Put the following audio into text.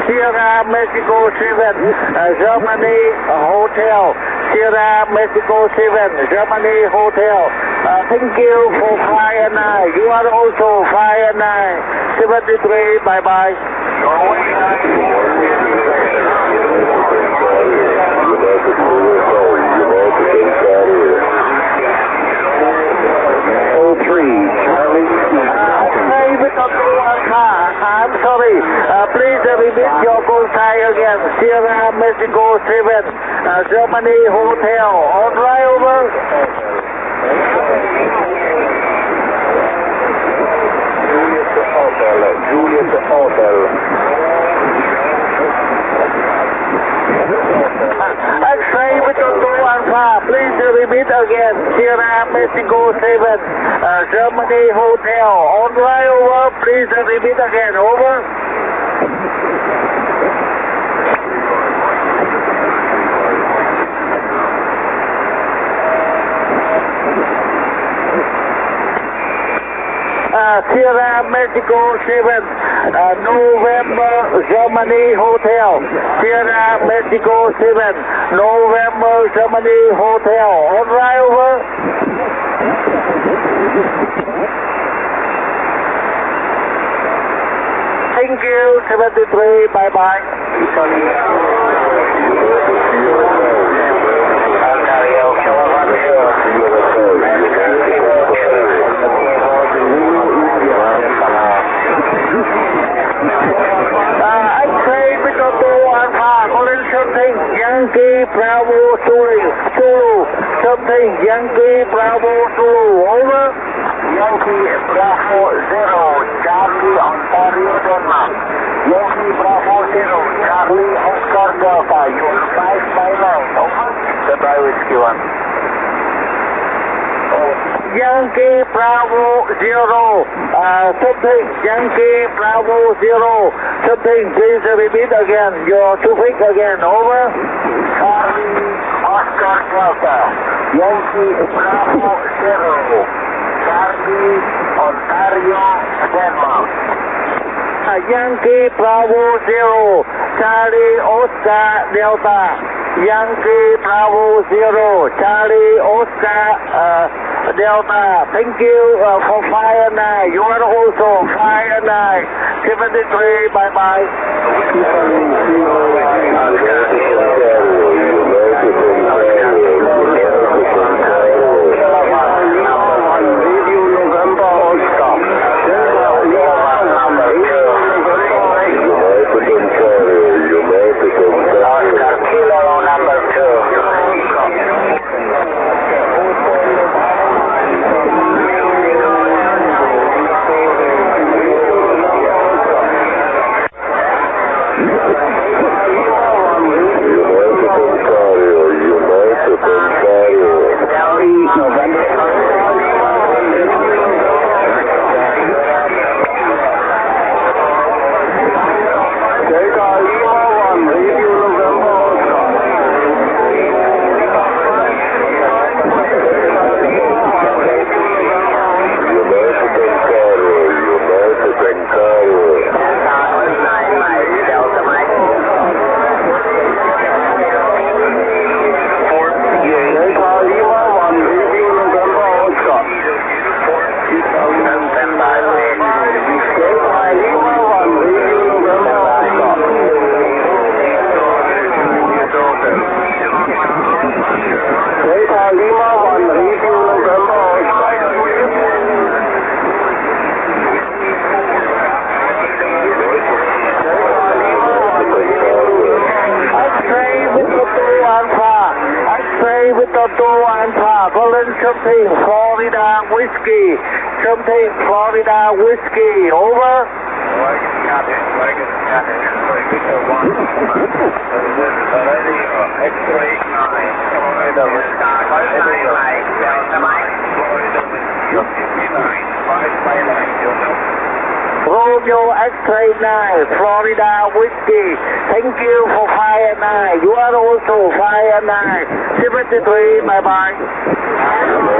Sierra Mexico 7, Germany Hotel. Sierra Mexico 7, Germany Hotel. Thank you for Fire 9. You are also Fire 9. 73, bye-bye. I'm sorry. Please repeat your call sign again. Sierra Mexico 7, Germany Hotel. On right over. Juliet Hotel. X-ray with Alpha. Please repeat again. Sierra Mexico 7, Germany Hotel. On right over. Please repeat again. Over. Sierra Mexico 7, November Germany Hotel. Sierra Mexico 7, November Germany Hotel. On right over. Thank you, 73, bye-bye. Yankee Bravo Zulu, something Yankee Bravo Zulu, over. Yankee Bravo 0, Charlie Ontario Denmark. Yankee Bravo 0, Charlie Oscar Delta, you're 5 by 9, over. Goodbye, Whiskey 1. Yankee Bravo 0, something Yankee Bravo 0, something, please repeat again, your suffix again, over. Charlie Oscar Delta, Yankee Bravo 0, Charlie Ontario Denmark. Yankee Bravo 0, Charlie Oscar Delta, Yankee Bravo 0, Charlie Oscar Delta. Thank you for Fire 9. You are also Fire 9. 73, bye-bye. Something Florida Whiskey, something Florida Whiskey, over. Romeo X-ray 9, Florida Whiskey. Thank you for Fire 9. You are also Fire 9. 73, bye-bye.